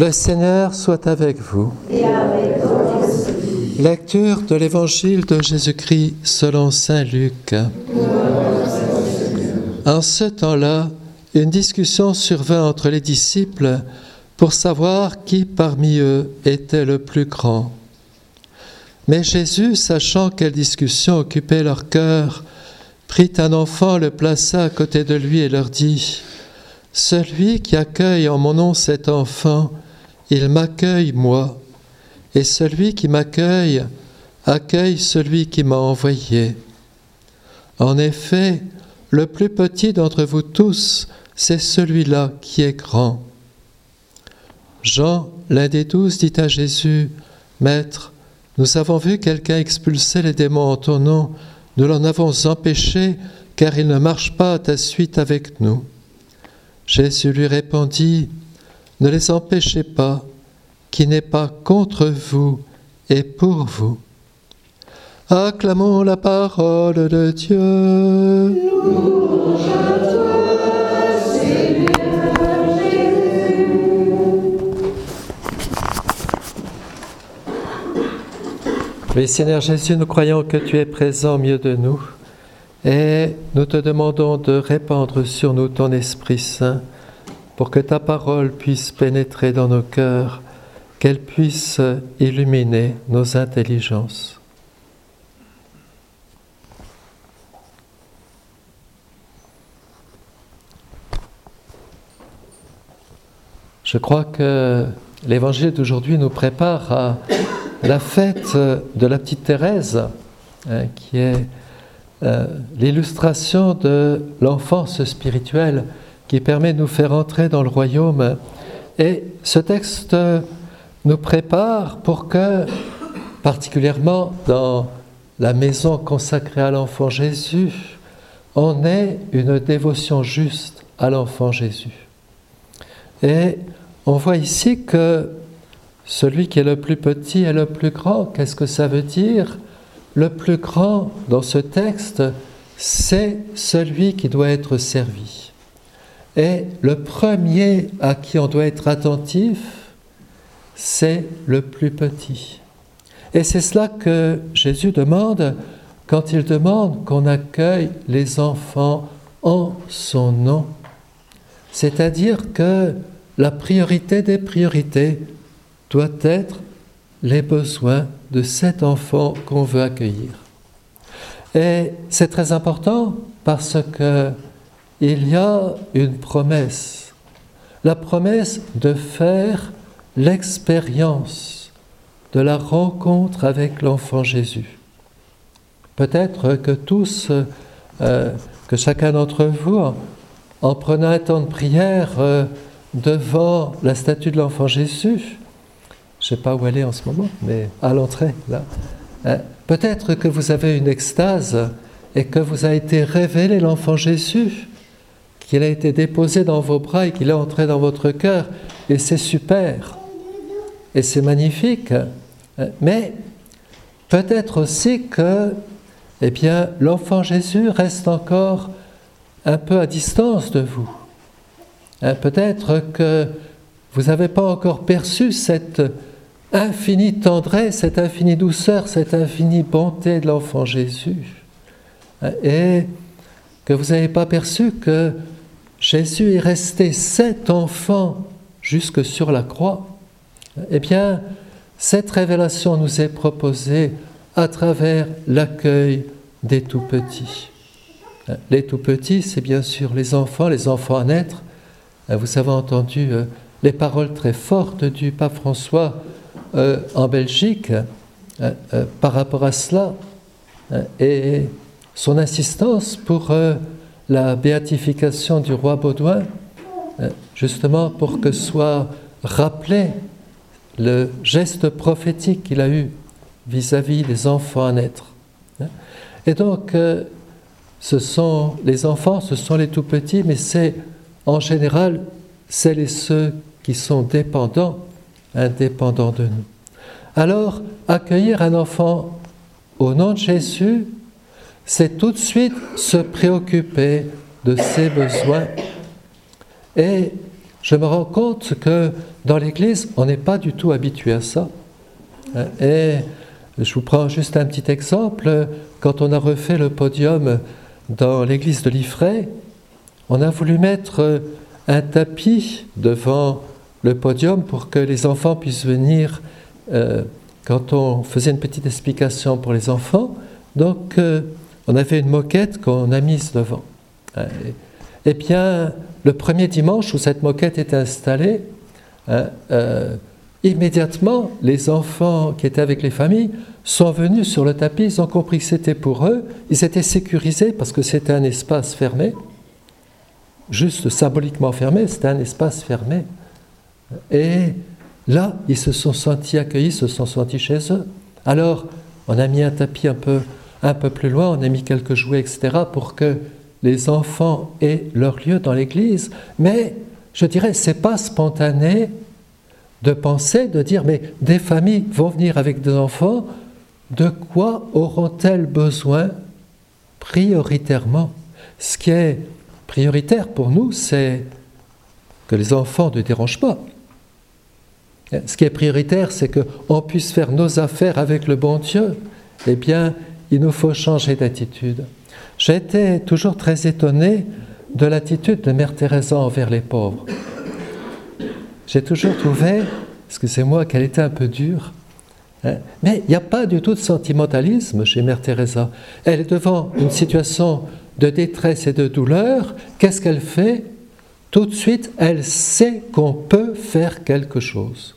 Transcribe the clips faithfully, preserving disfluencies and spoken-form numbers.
Le Seigneur soit avec vous. Et avec ton esprit. Lecture de l'Évangile de Jésus-Christ selon saint Luc. En ce temps-là, une discussion survint entre les disciples pour savoir qui parmi eux était le plus grand. Mais Jésus, sachant quelle discussion occupait leur cœur, prit un enfant, le plaça à côté de lui et leur dit : « Celui qui accueille en mon nom cet enfant, il m'accueille moi, et celui qui m'accueille accueille celui qui m'a envoyé. En effet, le plus petit d'entre vous tous, c'est celui-là qui est grand. » Jean, l'un des douze, dit à Jésus : « Maître, nous avons vu quelqu'un expulser les démons en ton nom, nous l'en avons empêché, car il ne marche pas à ta suite avec nous. » Jésus lui répondit : « Ne les empêchez pas, qui n'est pas contre vous et pour vous. » Acclamons la parole de Dieu. Louange à toi, Seigneur Jésus. Oui, Seigneur Jésus, nous croyons que tu es présent au milieu de nous et nous te demandons de répandre sur nous ton Esprit Saint pour que ta parole puisse pénétrer dans nos cœurs, qu'elle puisse illuminer nos intelligences. Je crois que l'Évangile d'aujourd'hui nous prépare à la fête de la petite Thérèse, hein, qui est euh, l'illustration de l'enfance spirituelle qui permet de nous faire entrer dans le royaume. Et ce texte nous prépare pour que, particulièrement dans la maison consacrée à l'enfant Jésus, on ait une dévotion juste à l'enfant Jésus. Et on voit ici que celui qui est le plus petit est le plus grand. Qu'est-ce que ça veut dire ? Le plus grand dans ce texte, c'est celui qui doit être servi. Et le premier à qui on doit être attentif, c'est le plus petit. Et c'est cela que Jésus demande quand il demande qu'on accueille les enfants en son nom. C'est-à-dire que la priorité des priorités doit être les besoins de cet enfant qu'on veut accueillir. Et c'est très important parce que il y a une promesse, la promesse de faire l'expérience de la rencontre avec l'enfant Jésus. Peut-être que tous, euh, que chacun d'entre vous, en, en prenant un temps de prière euh, devant la statue de l'enfant Jésus, je ne sais pas où elle est en ce moment, mais à l'entrée, là, hein, peut-être que vous avez une extase et que vous a été révélé l'enfant Jésus, qu'il a été déposé dans vos bras et qu'il est entré dans votre cœur, et c'est super, et c'est magnifique, mais peut-être aussi que, eh bien, l'enfant Jésus reste encore un peu à distance de vous. Hein, peut-être que vous n'avez pas encore perçu cette infinie tendresse, cette infinie douceur, cette infinie bonté de l'enfant Jésus, et que vous n'avez pas perçu que Jésus est resté cet enfant jusque sur la croix. Eh bien, cette révélation nous est proposée à travers l'accueil des tout-petits. Les tout-petits, c'est bien sûr les enfants, les enfants à naître. Vous avez entendu les paroles très fortes du pape François euh, en Belgique euh, euh, par rapport à cela, et son insistance pour euh, la béatification du roi Baudouin, justement pour que soit rappelé le geste prophétique qu'il a eu vis-à-vis des enfants à naître. Et donc, euh, ce sont les enfants, ce sont les tout-petits, mais c'est en général celles et ceux qui sont dépendants, indépendants de nous. Alors, accueillir un enfant au nom de Jésus, c'est tout de suite se préoccuper de ses besoins. Et je me rends compte que dans l'Église, on n'est pas du tout habitué à ça. Et je vous prends juste un petit exemple. Quand on a refait le podium dans l'église de Liffrey, on a voulu mettre un tapis devant le podium pour que les enfants puissent venir euh, quand on faisait une petite explication pour les enfants. Donc, euh, on avait une moquette qu'on a mise devant. Eh bien, le premier dimanche où cette moquette était installée, euh, euh, immédiatement, les enfants qui étaient avec les familles sont venus sur le tapis, ils ont compris que c'était pour eux, ils étaient sécurisés parce que c'était un espace fermé, juste symboliquement fermé, c'était un espace fermé. Et là, ils se sont sentis accueillis, se sont sentis chez eux. Alors, on a mis un tapis un peu, un peu plus loin, on a mis quelques jouets, et cetera, pour que les enfants aient leur lieu dans l'église. Mais, je dirais, c'est pas spontané de penser, de dire, mais des familles vont venir avec des enfants, de quoi auront-elles besoin prioritairement? Ce qui est prioritaire pour nous, c'est que les enfants ne dérangent pas. Ce qui est prioritaire, c'est qu'on puisse faire nos affaires avec le bon Dieu. Eh bien, il nous faut changer d'attitude. J'ai été toujours très étonné de l'attitude de Mère Teresa envers les pauvres. J'ai toujours trouvé, excusez-moi, qu'elle était un peu dure. Hein, mais il n'y a pas du tout de sentimentalisme chez Mère Teresa. Elle est devant une situation de détresse et de douleur. Qu'est-ce qu'elle fait? Tout de suite, elle sait qu'on peut faire quelque chose.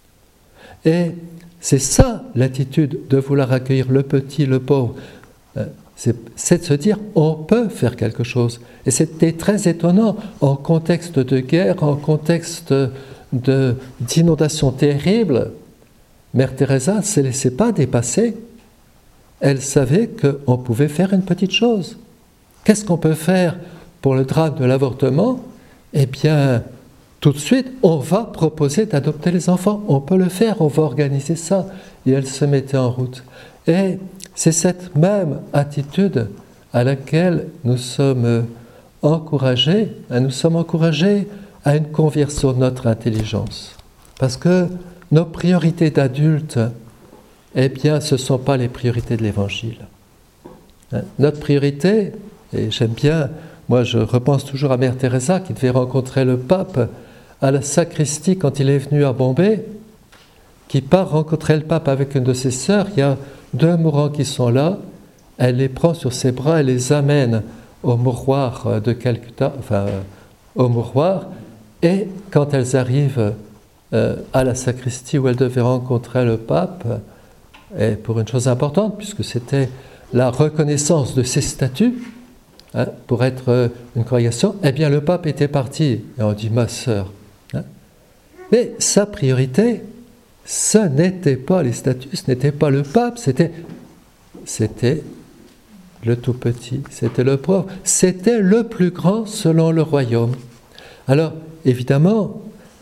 Et c'est ça l'attitude de vouloir accueillir le petit, le pauvre. C'est, c'est de se dire, on peut faire quelque chose. Et c'était très étonnant, en contexte de guerre, en contexte de, d'inondation terrible, Mère Teresa ne se laissait pas dépasser. Elle savait qu'on pouvait faire une petite chose. Qu'est-ce qu'on peut faire pour le drame de l'avortement? Eh bien, tout de suite, on va proposer d'adopter les enfants. On peut le faire, on va organiser ça. Et elle se mettait en route. Et c'est cette même attitude à laquelle nous sommes encouragés, nous sommes encouragés à une conversion de notre intelligence. Parce que nos priorités d'adultes, eh bien, ce ne sont pas les priorités de l'Évangile. Notre priorité, et j'aime bien, moi je repense toujours à Mère Teresa qui devait rencontrer le pape à la sacristie quand il est venu à Bombay, qui part rencontrer le pape avec une de ses sœurs. Il y a deux mourants qui sont là, elle les prend sur ses bras, elle les amène au mouroir de Calcutta, enfin au mouroir, et quand elles arrivent euh, à la sacristie où elles devaient rencontrer le pape, et pour une chose importante, puisque c'était la reconnaissance de ses statuts, hein, pour être une congrégation, eh bien le pape était parti, et on dit ma sœur. Hein. Mais sa priorité, ce n'était pas les statuts, ce n'était pas le pape, c'était, c'était le tout petit, c'était le pauvre, c'était le plus grand selon le royaume. Alors, évidemment,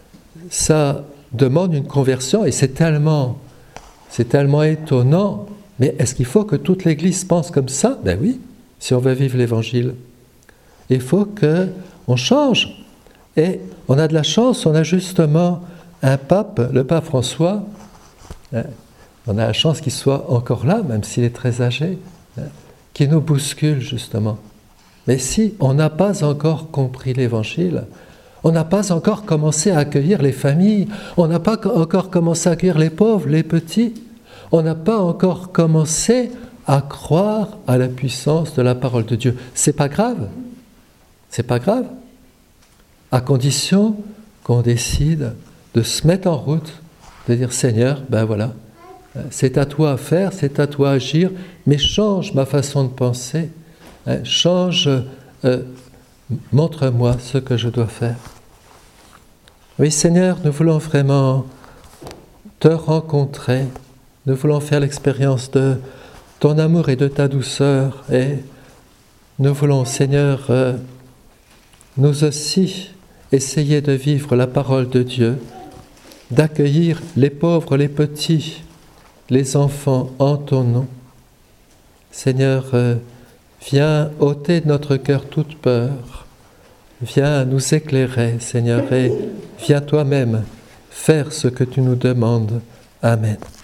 ça demande une conversion et c'est tellement, c'est tellement étonnant. Mais est-ce qu'il faut que toute l'Église pense comme ça? Ben oui, si on veut vivre l'Évangile. Il faut qu'on change. Et on a de la chance, on a justement un pape, le pape François, hein, on a la chance qu'il soit encore là, même s'il est très âgé, hein, qui nous bouscule justement. Mais si on n'a pas encore compris l'Évangile, on n'a pas encore commencé à accueillir les familles, on n'a pas encore commencé à accueillir les pauvres, les petits, on n'a pas encore commencé à croire à la puissance de la parole de Dieu. C'est pas grave, c'est pas grave, à condition qu'on décide de se mettre en route, de dire Seigneur, ben voilà, c'est à toi à faire, c'est à toi à agir, mais change ma façon de penser, hein, change, euh, montre-moi ce que je dois faire. Oui Seigneur, nous voulons vraiment te rencontrer, nous voulons faire l'expérience de ton amour et de ta douceur, et nous voulons Seigneur, euh, nous aussi essayer de vivre la parole de Dieu, d'accueillir les pauvres, les petits, les enfants en ton nom. Seigneur, euh, viens ôter de notre cœur toute peur, viens nous éclairer, Seigneur, et viens toi-même faire ce que tu nous demandes. Amen.